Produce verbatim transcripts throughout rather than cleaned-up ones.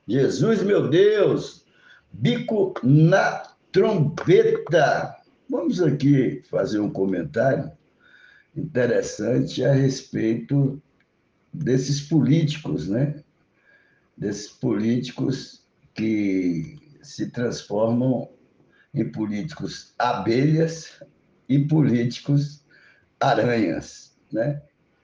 Jesus, meu Deus, bico na trombeta. Vamos aqui fazer um comentário interessante a respeito desses políticos, né? Desses políticos que se transformam em políticos abelhas e políticos aranhas, né?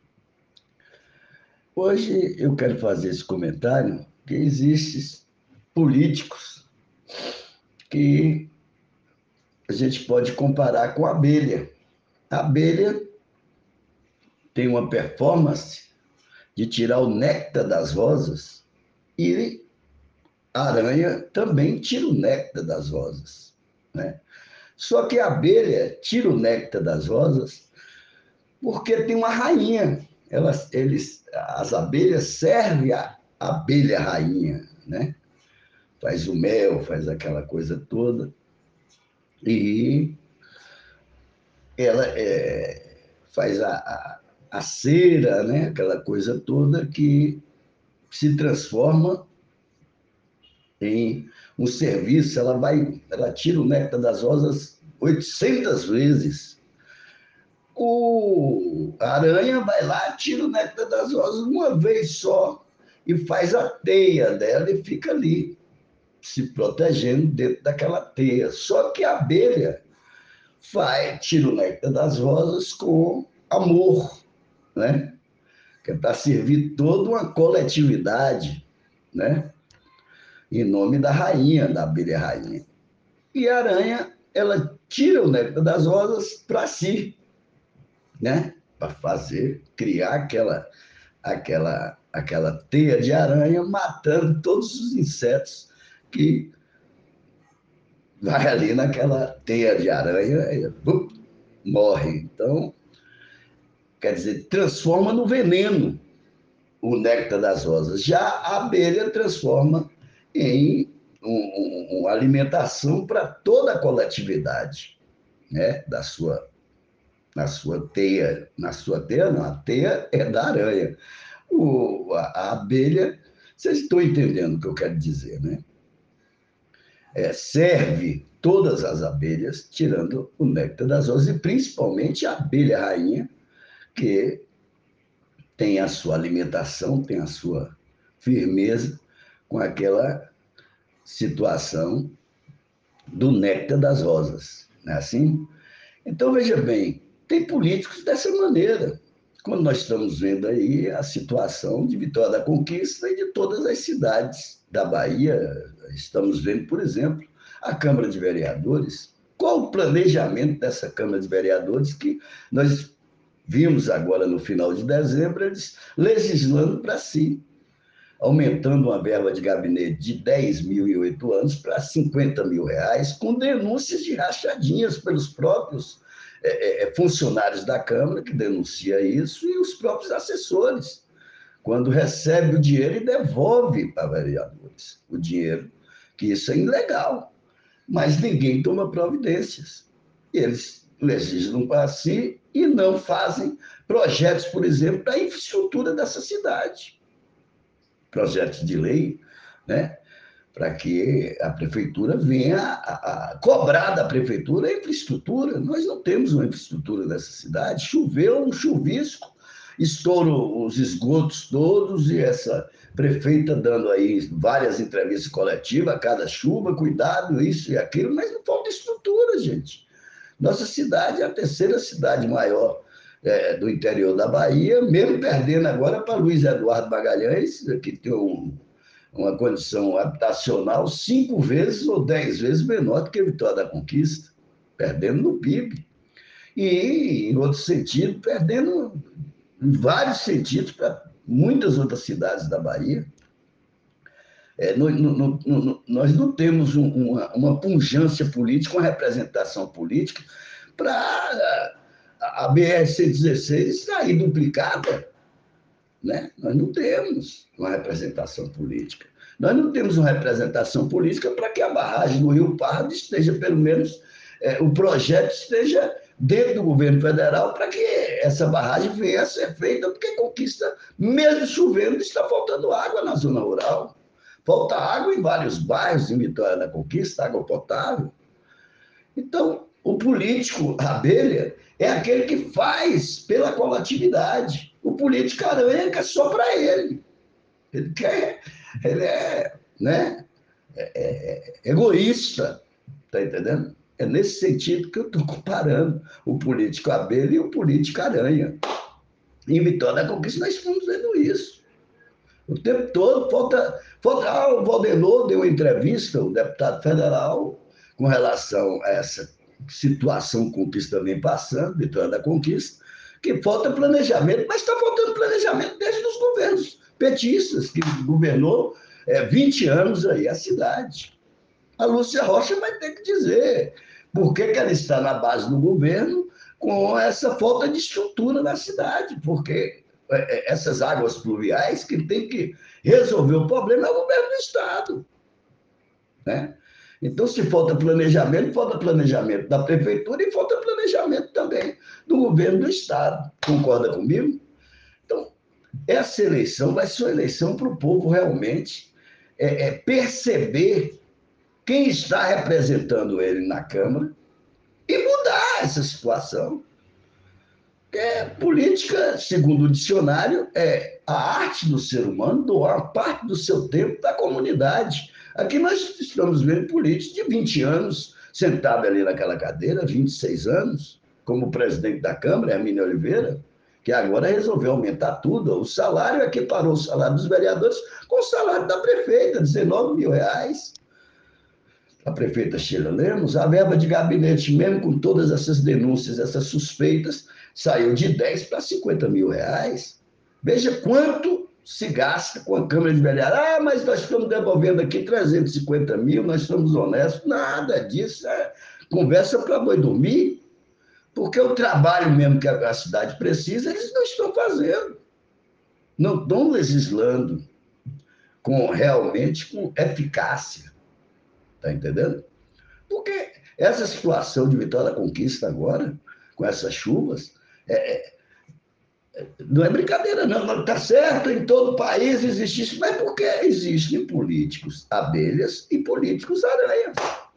Hoje eu quero fazer esse comentário que existem políticos que a gente pode comparar com a abelha. A abelha tem uma performance de tirar o néctar das rosas e a aranha também tira o néctar das rosas, né? Só que a abelha tira o néctar das rosas porque tem uma rainha. Elas, eles, as abelhas servem a abelha rainha, né? Faz o mel, faz aquela coisa toda. E ela é, faz a, a, a cera, né? Aquela coisa toda que se transforma em um serviço. Ela vai, ela tira o néctar das rosas oitocentas vezes. O a aranha vai lá, tira o néctar das rosas uma vez só e faz a teia dela e fica ali, se protegendo dentro daquela teia. Só que a abelha vai, tira o néctar das rosas com amor, né? Que é para servir toda uma coletividade, né? Em nome da rainha, da abelha rainha. E a aranha, ela tira o néctar das rosas para si, né? Para fazer, criar aquela, aquela, aquela teia de aranha, matando todos os insetos que vai ali naquela teia de aranha e bum, morre. Então, quer dizer, transforma no veneno o néctar das rosas. Já a abelha transforma em um, um, uma alimentação para toda a coletividade, né? Da sua, na sua teia. Na sua teia, não, a teia é da aranha. O, a, a abelha, vocês estão entendendo o que eu quero dizer, né? É, serve todas as abelhas, tirando o néctar das rosas, e principalmente a abelha rainha, que tem a sua alimentação, tem a sua firmeza com aquela situação do néctar das rosas, não é assim? Então, veja bem, tem políticos dessa maneira, quando nós estamos vendo aí a situação de Vitória da Conquista e de todas as cidades da Bahia. Estamos vendo, por exemplo, a Câmara de Vereadores. Qual o planejamento dessa Câmara de Vereadores que nós vimos agora no final de dezembro, eles legislando para si, aumentando uma verba de gabinete de dez mil e oito anos para cinquenta mil reais, com denúncias de rachadinhas pelos próprios é, é, funcionários da Câmara, que denuncia isso, e os próprios assessores, quando recebe o dinheiro e devolve para vereadores o dinheiro, que isso é ilegal, mas ninguém toma providências. Eles legislam para si e não fazem projetos, por exemplo, para a infraestrutura dessa cidade. Projetos de lei, né? Para que a prefeitura venha a, a cobrar da prefeitura a infraestrutura. Nós não temos uma infraestrutura nessa cidade. Choveu um chuvisco, estouram os esgotos todos e essa prefeita dando aí várias entrevistas coletivas a cada chuva, cuidado, isso e aquilo, mas não falta estrutura, gente. Nossa cidade é a terceira cidade maior é, do interior da Bahia, mesmo perdendo agora para Luiz Eduardo Magalhães, que tem um, uma condição habitacional cinco vezes ou dez vezes menor do que a Vitória da Conquista, perdendo no P I B. E, em outro sentido, perdendo em vários sentidos para muitas outras cidades da Bahia. É, no, no, no, nós não temos um, uma, uma pungência política, uma representação política para a B R cento e dezesseis sair duplicada. Né? Nós não temos uma representação política. Nós não temos uma representação política para que a barragem do Rio Pardo esteja, pelo menos, é, o projeto esteja dentro do governo federal para que essa barragem venha a ser feita, porque Conquista, mesmo chovendo, está faltando água na zona rural. Falta água em vários bairros, em Vitória da Conquista, água potável. Então, o político abelha é aquele que faz pela coletividade. O político aranha é só para ele. Ele quer, ele é, né, é, é egoísta, tá entendendo? É nesse sentido que eu estou comparando o político abelha e o político aranha. Em Vitória da Conquista nós estamos vendo isso. O tempo todo, falta... falta ah, o Valdenor deu uma entrevista, o deputado federal, com relação a essa situação que a Conquista vem passando, Vitória da Conquista, que falta planejamento, mas está faltando planejamento desde os governos petistas, que governou é, vinte anos aí a cidade. A Lúcia Rocha vai ter que dizer por que, que ela está na base do governo com essa falta de estrutura na cidade, porque essas águas pluviais, que tem que resolver o problema é o governo do Estado. Né? Então, se falta planejamento, falta planejamento da prefeitura e falta planejamento também do governo do Estado. Concorda comigo? Então, essa eleição vai ser uma eleição para o povo realmente é, é, perceber quem está representando ele na Câmara e mudar essa situação. É, política, segundo o dicionário, é a arte do ser humano doar parte do seu tempo da comunidade. Aqui nós estamos vendo políticos de vinte anos, sentado ali naquela cadeira, vinte e seis anos, como presidente da Câmara, Hermínio Oliveira, que agora resolveu aumentar tudo. O salário é que parou o salário dos vereadores com o salário da prefeita, dezenove mil reais. A prefeita Sheila Lemos, a verba de gabinete, mesmo com todas essas denúncias, essas suspeitas, saiu de dez para cinquenta mil reais. Veja quanto se gasta com a Câmara de Vereadores. Ah, mas nós estamos devolvendo aqui trezentos e cinquenta mil, nós somos honestos. Nada disso, é conversa para boi dormir, porque o trabalho mesmo que a cidade precisa, eles não estão fazendo. Não estão legislando com, realmente com eficácia. Está entendendo? Porque essa situação de Vitória da Conquista agora, com essas chuvas, é, é, não é brincadeira, não. Está certo, em todo o país existe isso, mas porque existem políticos abelhas e políticos aranhas,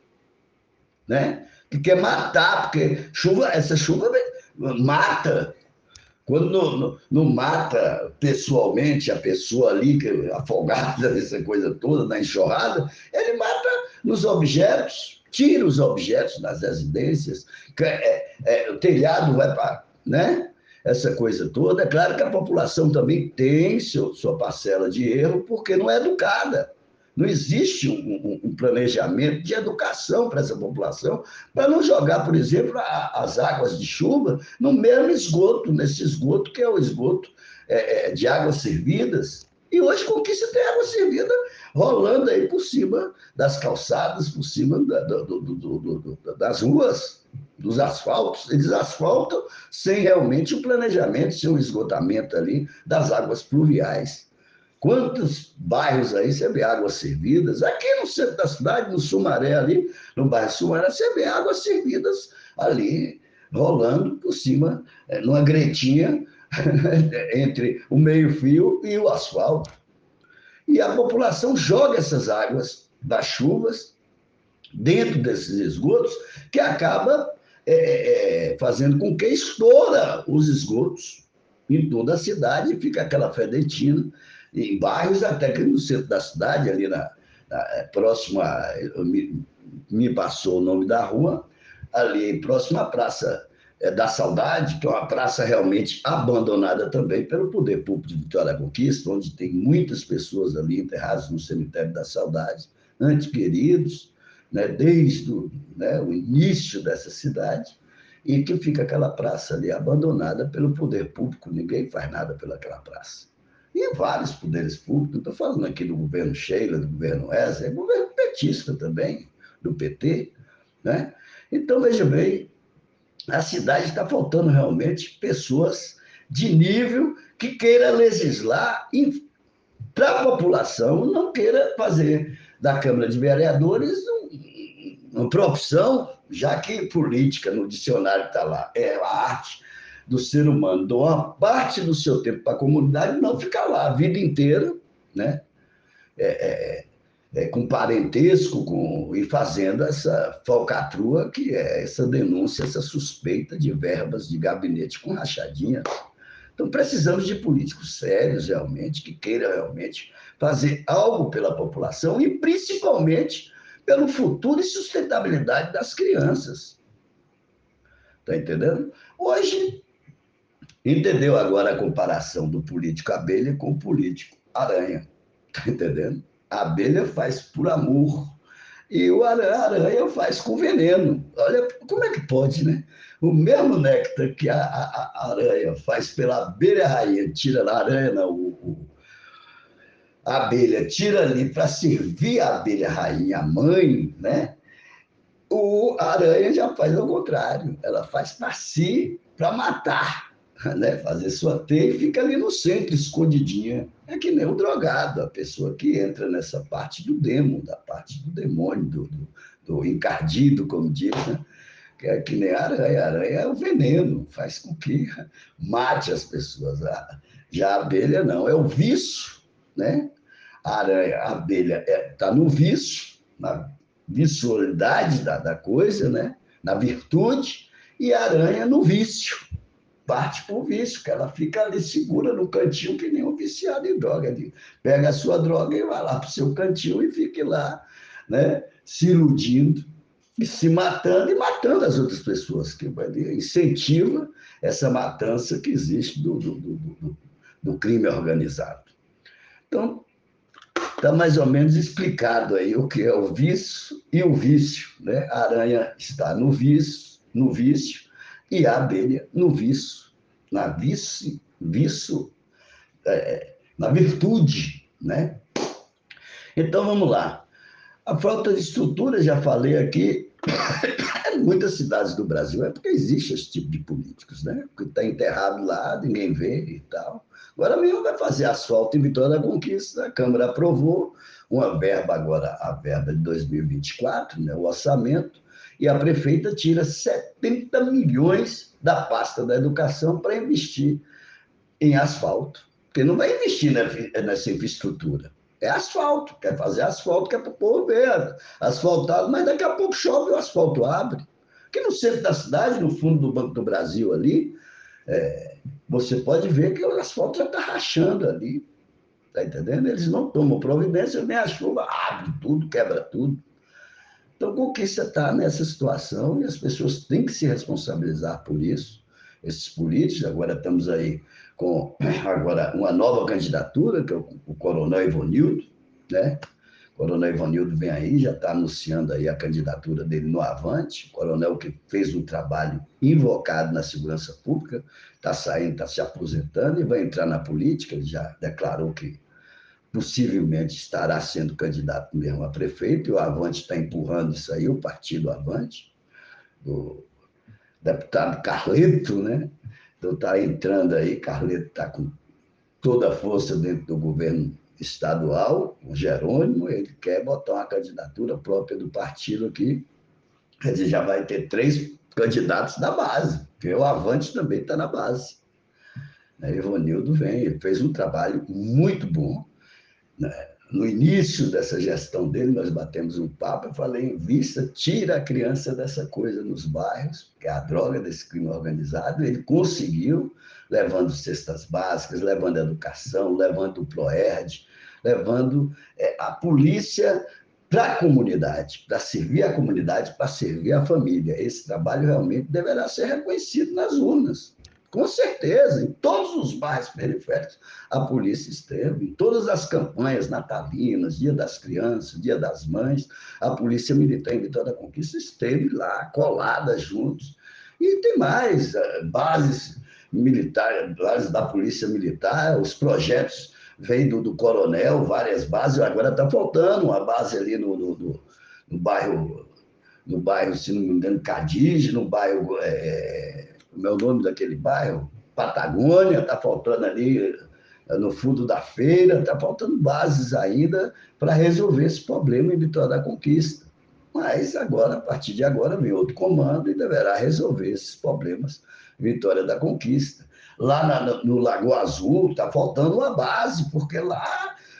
né? Que quer matar, porque chuva, essa chuva mata. Quando não, não, não mata pessoalmente a pessoa ali, que, afogada, essa coisa toda, na enxurrada, ele mata nos objetos, tira os objetos das residências, é, é, o telhado vai para... Né? Essa coisa toda. É claro que a população também tem seu, sua parcela de erro, porque não é educada. Não existe um, um, um planejamento de educação para essa população, para não jogar, por exemplo, a, as águas de chuva no mesmo esgoto, nesse esgoto que é o esgoto é, de águas servidas. E hoje Conquista tem água servida rolando aí por cima das calçadas, por cima da, do, do, do, do, das ruas, dos asfaltos. Eles asfaltam sem realmente o planejamento, sem o esgotamento ali das águas pluviais. Quantos bairros aí você vê águas servidas? Aqui no centro da cidade, no Sumaré ali, no bairro Sumaré, você vê águas servidas ali, rolando por cima, numa gretinha, entre o meio-fio e o asfalto. E a população joga essas águas das chuvas dentro desses esgotos, que acaba é, é, fazendo com que estoura os esgotos em toda a cidade, e fica aquela fedentina, em bairros até que no centro da cidade, ali na, na próxima, me, me passou o nome da rua, ali próxima à Praça da Saudade, que é uma praça realmente abandonada também pelo poder público de Vitória da Conquista, onde tem muitas pessoas ali enterradas no cemitério da Saudade, antes queridos, né, desde o, né, o início dessa cidade, e que fica aquela praça ali abandonada pelo poder público, ninguém faz nada pelaquela praça. E vários poderes públicos, não estou falando aqui do governo Sheila, do governo Wesley, é governo petista também, do P T, né? Então, veja bem, a cidade está faltando realmente pessoas de nível que queira legislar para a população, não queira fazer da Câmara de Vereadores uma profissão, já que política, no dicionário está lá, é a arte do ser humano, doar parte do seu tempo para a comunidade e não ficar lá a vida inteira, né? É, é, com parentesco com, e fazendo essa falcatrua, que é essa denúncia, essa suspeita de verbas de gabinete com rachadinha. Então, precisamos de políticos sérios, realmente, que queiram realmente fazer algo pela população e, principalmente, pelo futuro e sustentabilidade das crianças. Está entendendo? Hoje, entendeu agora a comparação do político abelha com o político aranha. Está entendendo? A abelha faz por amor e o aranha faz com veneno. Olha, como é que pode, né? O mesmo néctar que a, a, a aranha faz pela abelha rainha, tira da aranha, não, o, o, a abelha tira ali para servir a abelha rainha, a mãe, né? O a aranha já faz ao contrário, ela faz para si, para matar, né? Fazer sua teia e fica ali no centro, escondidinha. É que nem o drogado, a pessoa que entra nessa parte do demo, da parte do demônio, do, do, do encardido, como diz, né? Que é que nem a aranha. A aranha é o veneno, faz com que mate as pessoas. Já a abelha não, é o vício, né? A aranha, a abelha está é, no vício, na visceralidade da, da coisa, né? Na virtude, e a aranha no vício. Parte por vício, que ela fica ali segura no cantinho que nem um viciado em droga. Ali. Pega a sua droga e vai lá para o seu cantinho e fique lá, né? Se iludindo, e se matando e matando as outras pessoas, que incentiva essa matança que existe do, do, do, do, do crime organizado. Então, está mais ou menos explicado aí o que é o vício e o vício, né? A aranha está no vício, no vício e a abelha no vício, na vício, vício é, na virtude, né? Então, vamos lá. A falta de estrutura, já falei aqui, em muitas cidades do Brasil é porque existe esse tipo de políticos, né? Porque está enterrado lá, ninguém vê e tal. Agora mesmo vai fazer asfalto em Vitória da Conquista, a Câmara aprovou uma verba agora, a verba de dois mil e vinte e quatro, né, o orçamento, e a prefeita tira setenta milhões da pasta da educação para investir em asfalto, porque não vai investir nessa infraestrutura. É asfalto, quer fazer asfalto, quer para o povo ver asfaltado, mas daqui a pouco chove e o asfalto abre. Aqui no centro da cidade, no fundo do Banco do Brasil ali, é, você pode ver que o asfalto já está rachando ali, tá entendendo? Eles não tomam providência, nem a chuva abre tudo, quebra tudo. Então, Conquista está nessa situação e as pessoas têm que se responsabilizar por isso. Esses políticos, agora estamos aí com agora uma nova candidatura, que é o Coronel Ivanildo, né? O Coronel Ivanildo vem aí, já está anunciando aí a candidatura dele no Avante, o coronel que fez um trabalho invocado na segurança pública, está saindo, está se aposentando e vai entrar na política, ele já declarou que possivelmente estará sendo candidato mesmo a prefeito, e o Avante está empurrando isso aí, o partido Avante, do deputado Carleto, né? Então está entrando aí, Carleto está com toda a força dentro do governo estadual, o Jerônimo, ele quer botar uma candidatura própria do partido aqui, quer dizer, já vai ter três candidatos da base, porque o Avante também está na base. Né? Ivanildo vem, ele fez um trabalho muito bom, né? No início dessa gestão dele, nós batemos um papo, eu falei, invista, tira a criança dessa coisa nos bairros, que é a droga desse crime organizado, ele conseguiu, levando cestas básicas, levando educação, levando o PROERD, levando é, a polícia para a comunidade, para servir a comunidade, para servir a família. Esse trabalho realmente deverá ser reconhecido nas urnas. Com certeza, em todos os bairros periféricos, a polícia esteve, em todas as campanhas natalinas, Dia das Crianças, Dia das Mães, a Polícia Militar em Vitória da Conquista esteve lá, colada juntos. E tem mais, bases militares, bases da Polícia Militar, os projetos vêm do, do Coronel, várias bases, agora está faltando uma base ali no, no, no, no bairro, no bairro, se não me engano, Cadiz, no bairro... É, como é o nome daquele bairro? Patagônia, está faltando ali no fundo da feira, está faltando bases ainda para resolver esse problema em Vitória da Conquista. Mas agora, a partir de agora, vem outro comando e deverá resolver esses problemas em Vitória da Conquista. Lá na, no Lagoa Azul está faltando uma base, porque lá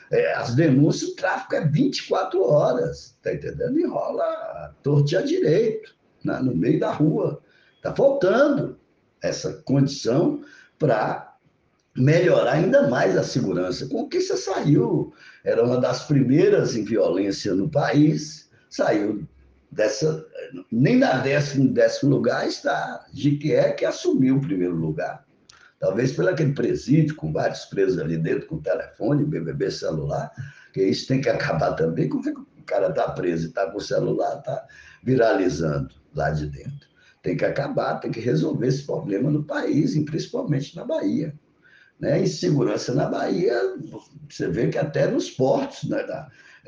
É, as denúncias, o tráfico é vinte e quatro horas, tá entendendo? Enrola a torta e a direito, na, no meio da rua. Está faltando essa condição para melhorar ainda mais a segurança. Conquista saiu, era uma das primeiras em violência no país, saiu dessa, nem na décimo, décimo lugar está Jequié, que assumiu o primeiro lugar. Talvez pelo aquele presídio, com vários presos ali dentro, com telefone, B B B celular, que isso tem que acabar também. Como é que o cara está preso e está com o celular, está viralizando lá de dentro? Tem que acabar, tem que resolver esse problema no país, e principalmente na Bahia. Né? Insegurança na Bahia, você vê que até nos portos, né? na,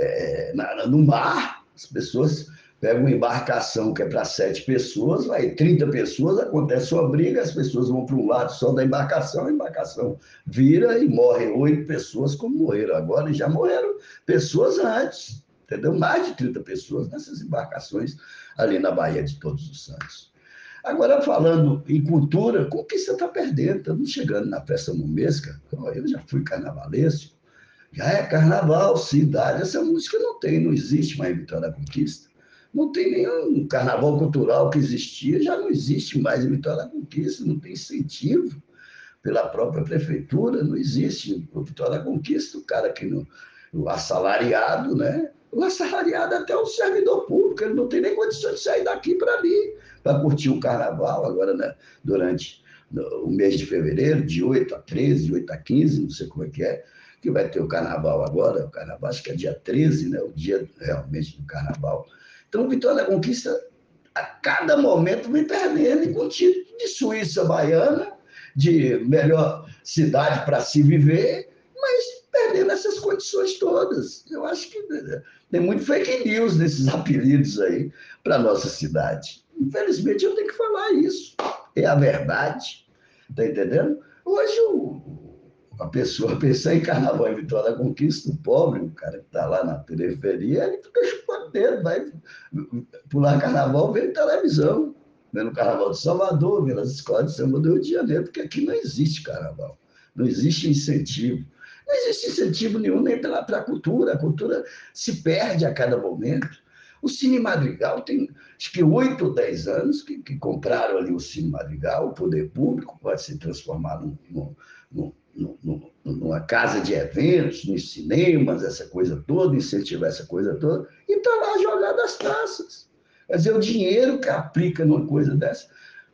é, na, no mar, as pessoas pegam uma embarcação que é para sete pessoas, vai trinta pessoas, acontece uma briga, as pessoas vão para um lado só da embarcação, a embarcação vira e morrem oito pessoas como morreram agora, e já morreram pessoas antes, entendeu? Mais de trinta pessoas nessas embarcações ali na Baía de Todos os Santos. Agora, falando em cultura, como que você está perdendo? Estamos chegando na festa momesca, eu já fui carnavalesco, já é carnaval, cidade, essa música não tem, não existe mais em Vitória da Conquista. Não tem nenhum carnaval cultural que existia, já não existe mais em Vitória da Conquista, não tem incentivo pela própria prefeitura, não existe. O Vitória da Conquista, o cara que não, o assalariado, né? O assalariado até o servidor público, ele não tem nem condição de sair daqui para ali, para curtir o carnaval, agora, né, durante o mês de fevereiro, de oito a treze, de oito a quinze, não sei como é que é, que vai ter o carnaval agora, o carnaval acho que é dia treze, né, o dia realmente do carnaval. Então, Vitória da Conquista, a cada momento, vem perdendo, e com título de Suíça baiana, de melhor cidade para se viver, mas perdendo essas condições todas. Eu acho que tem muito fake news nesses apelidos aí para a nossa cidade. Infelizmente, eu tenho que falar isso. É a verdade. Está entendendo? Hoje, o, a pessoa pensar em carnaval em Vitória da Conquista, o pobre, o cara que está lá na periferia, ele fica chupando dedo, vai pular carnaval vendo televisão, vendo o carnaval de Salvador, vendo as escolas de samba do Rio de Janeiro, porque aqui não existe carnaval, não existe incentivo. Não existe incentivo nenhum nem para a cultura, a cultura se perde a cada momento. O Cine Madrigal tem, acho que oito ou dez anos que, que compraram ali o Cine Madrigal, o poder público pode se transformar num, num, num, num, numa casa de eventos, nos cinemas, essa coisa toda, incentivar essa coisa toda, e está lá jogando as taças. Quer dizer, o dinheiro que aplica numa coisa dessa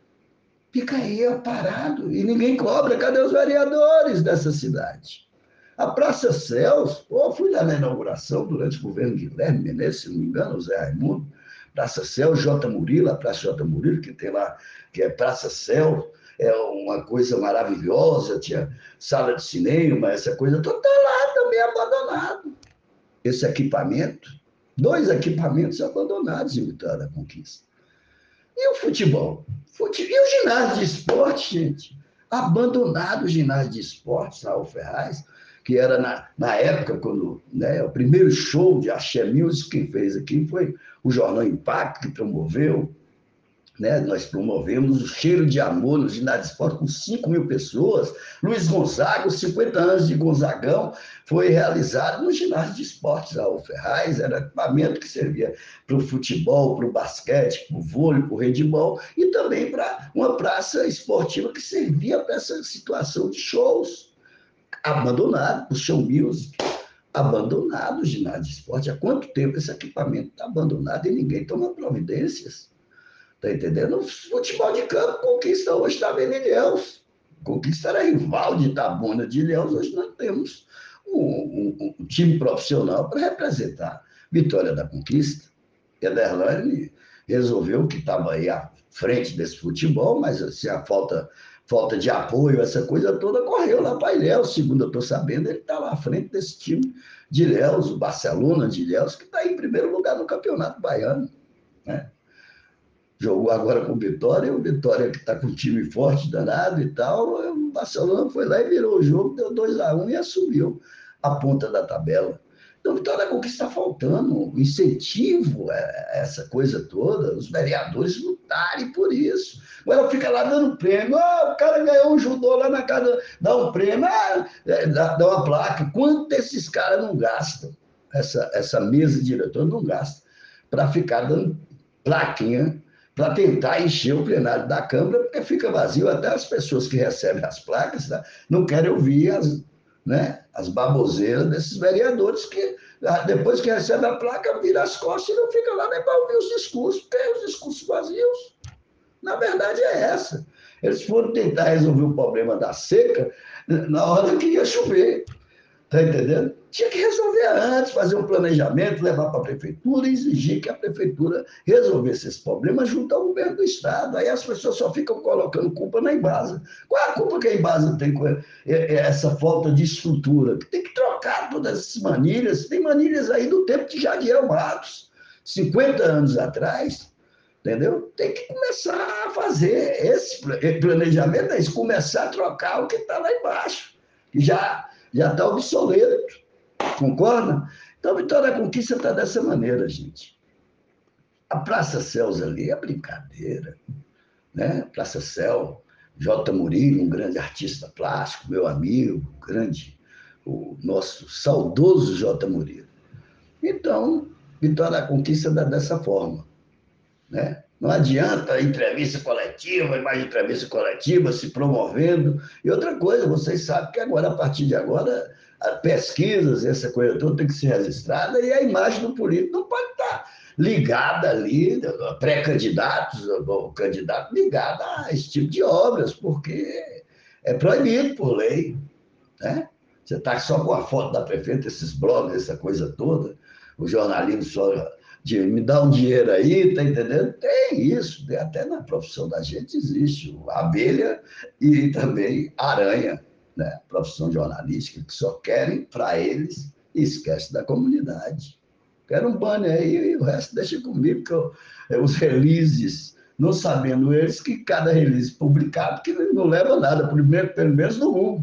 fica aí parado e ninguém cobra. Cadê os vereadores dessa cidade? A Praça Celso, eu fui lá na inauguração durante o governo de Guilherme Menezes, se não me engano, o Zé Raimundo, Praça Celso, J. Murilo, a Praça J. Murilo, que tem lá, que é Praça Celso, é uma coisa maravilhosa, tinha sala de cinema, essa coisa toda, está lá também abandonado. Esse equipamento, dois equipamentos abandonados em Vitória da Conquista. E o futebol? Fute... E o ginásio de esporte, gente? Abandonado o ginásio de esporte, Raul Ferraz, que era na, na época, quando, né, o primeiro show de Axé Music, quem fez aqui foi o Jornal Impacto, que promoveu, né, nós promovemos o Cheiro de Amor no ginásio de esporte com cinco mil pessoas. Luiz Gonzaga, os cinquenta anos de Gonzagão, foi realizado no ginásio de esportes Raul Ferraz, era equipamento que servia para o futebol, para o basquete, para o vôlei, para o handebol, e também para uma praça esportiva que servia para essa situação de shows. Abandonado, o show music, abandonado o ginásio de esporte. Há quanto tempo esse equipamento está abandonado e ninguém toma providências? Está entendendo? O futebol de campo, Conquista hoje estava em Ilhéus. Conquista era rival de Itabuna de Ilhéus. Hoje nós temos um, um, um time profissional para representar Vitória da Conquista. E a Derlane resolveu que estava aí à frente desse futebol, mas assim, a falta, falta de apoio, essa coisa toda, correu lá para Ilhéus. Segundo eu estou sabendo, ele está lá à frente desse time de Ilhéus, o Barcelona de Ilhéus, que está em primeiro lugar no Campeonato Baiano, né? Jogou agora com o Vitória, o Vitória que está com um time forte, danado e tal, o Barcelona foi lá e virou o jogo, deu dois a um e assumiu a ponta da tabela. Então, Vitória da Conquista está faltando incentivo a essa coisa toda, os vereadores lutarem por isso. Agora fica lá dando prêmio, ah, o cara ganhou um judô lá na casa, dá um prêmio, ah, dá, dá uma placa. Quanto esses caras não gastam? Essa, essa mesa diretora não gasta para ficar dando plaquinha para tentar encher o plenário da Câmara, porque fica vazio, até as pessoas que recebem as placas, tá, não querem ouvir as, né, as baboseiras desses vereadores que, depois que recebe a placa, vira as costas e não fica lá nem para ouvir os discursos, porque é os discursos vazios. Na verdade é essa. Eles foram tentar resolver o problema da seca na hora que ia chover. Está entendendo? Tinha que resolver antes, fazer um planejamento, levar para a prefeitura e exigir que a prefeitura resolvesse esse problema junto ao governo do Estado. Aí as pessoas só ficam colocando culpa na Embasa. Qual é a culpa que a Embasa tem com essa falta de estrutura? Tem que trocar todas essas manilhas. Tem manilhas aí do tempo de Jadiel Matos, cinquenta anos atrás, entendeu? Tem que começar a fazer esse planejamento, é isso, começar a trocar o que está lá embaixo, que já já está obsoleto, concorda? Então, a Vitória da Conquista está dessa maneira, gente. A Praça Céus ali é brincadeira, né? Praça Céu, J. Murilo, um grande artista plástico, meu amigo, grande, o nosso saudoso J. Murilo. Então, Vitória da Conquista dá dessa forma, né? Não adianta entrevista coletiva, mais entrevista coletiva, se promovendo. E outra coisa, vocês sabem que agora, a partir de agora, pesquisas, essa coisa toda tem que ser registrada e a imagem do político não pode estar ligada ali, pré-candidatos, o candidato ligado a esse tipo de obras, porque é proibido por lei, né? Você está só com a foto da prefeita, esses blogs, essa coisa toda, o jornalismo só de me dá um dinheiro aí, tá entendendo? Tem isso, até na profissão da gente existe a abelha e também a aranha, né? Profissão jornalística, que só querem para eles e esquece da comunidade. Quero um banner aí e o resto deixa comigo, que eu, os releases, não sabendo eles que cada release publicado que não leva nada, primeiro, pelo menos no Google.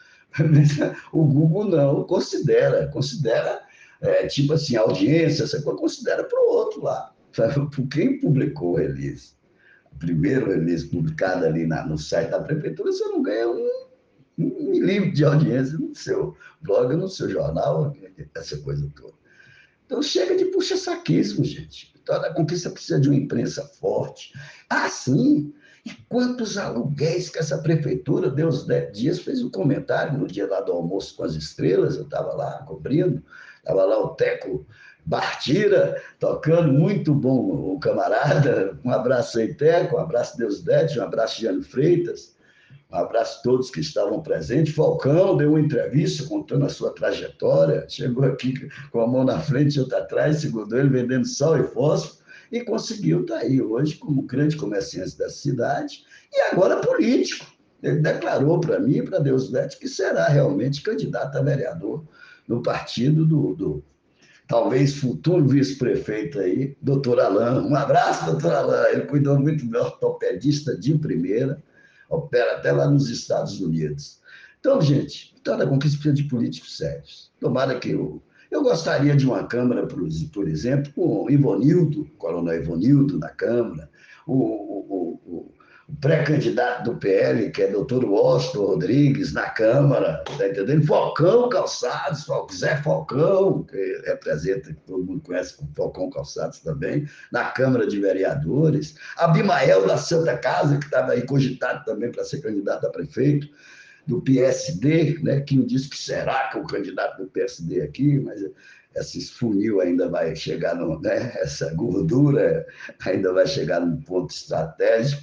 O Google não considera, considera é, tipo assim, audiência, essa coisa, considera para o outro lá. Por quem publicou o release? O primeiro release publicado ali na, no site da prefeitura, você não ganha um, um milímetro de audiência no seu blog, no seu jornal, essa coisa toda. Então chega de puxa-saquismo, gente. Toda a Conquista precisa de uma imprensa forte. Ah, sim! E quantos aluguéis que essa prefeitura, deu uns dez dias, fez um comentário no dia lá do almoço com as estrelas, eu estava lá cobrindo, estava lá o Teco Bartira, tocando, muito bom o camarada, um abraço aí, Teco, um abraço Deusdete, um abraço Giano Freitas, um abraço a todos que estavam presentes. Falcão deu uma entrevista contando a sua trajetória, chegou aqui com a mão na frente e outra atrás, segurou ele vendendo sal e fósforo, e conseguiu estar aí hoje como grande comerciante da cidade e agora político. Ele declarou para mim e para Deusdete que será realmente candidato a vereador no partido do, do talvez futuro vice-prefeito aí, doutor Alain. Um abraço, doutor Alain. Ele cuidou muito do ortopedista de primeira, opera até lá nos Estados Unidos. Então, gente, Vitória da Conquista precisa de políticos sérios. Tomara que eu... Eu gostaria de uma Câmara, por, por exemplo, com o Ivonildo, o coronel Ivonildo na Câmara, o, o, o, o pré-candidato do P L, que é doutor Washington Rodrigues, na Câmara, tá entendendo? Falcão Calçados, Zé Falcão, que representa, que todo mundo conhece como Falcão Calçados também, na Câmara de Vereadores, Abimael da Santa Casa, que estava aí cogitado também para ser candidato a prefeito, do P S D, né, que não disse que será que o candidato do P S D aqui, mas esse funil ainda vai chegar, no, né, essa gordura ainda vai chegar num ponto estratégico.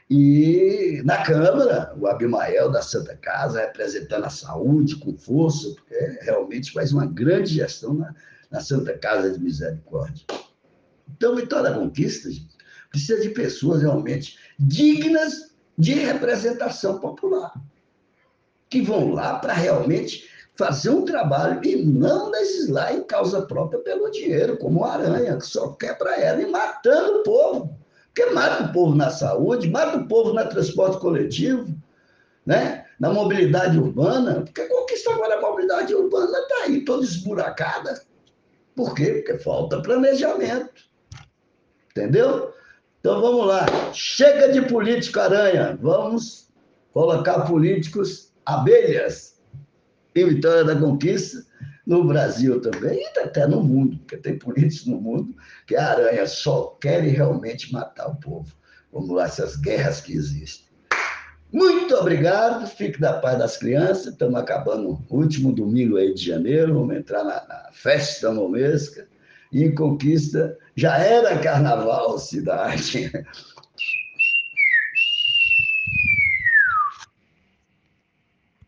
E na Câmara, o Abimael da Santa Casa, representando a saúde com força, porque realmente faz uma grande gestão na, na Santa Casa de Misericórdia. Então, Vitória da Conquista, gente, precisa de pessoas realmente dignas de representação popular, que vão lá para realmente fazer um trabalho e não legislar em causa própria pelo dinheiro, como a aranha, que só quer para ela e matando o povo. Porque mata o povo na saúde, mata o povo no transporte coletivo, né? Na mobilidade urbana, porque a Conquista agora, a mobilidade urbana está aí toda esburacada, Por quê? Porque falta planejamento. Entendeu? Então vamos lá. Chega de político aranha. Vamos colocar políticos abelhas em Vitória da Conquista, no Brasil também, e até no mundo, porque tem políticos no mundo que a aranha só querem realmente matar o povo. Vamos lá, essas guerras que existem. Muito obrigado, fique da paz das crianças, estamos acabando o último domingo aí de janeiro, vamos entrar na, na festa momesca, e em Conquista já era carnaval cidade,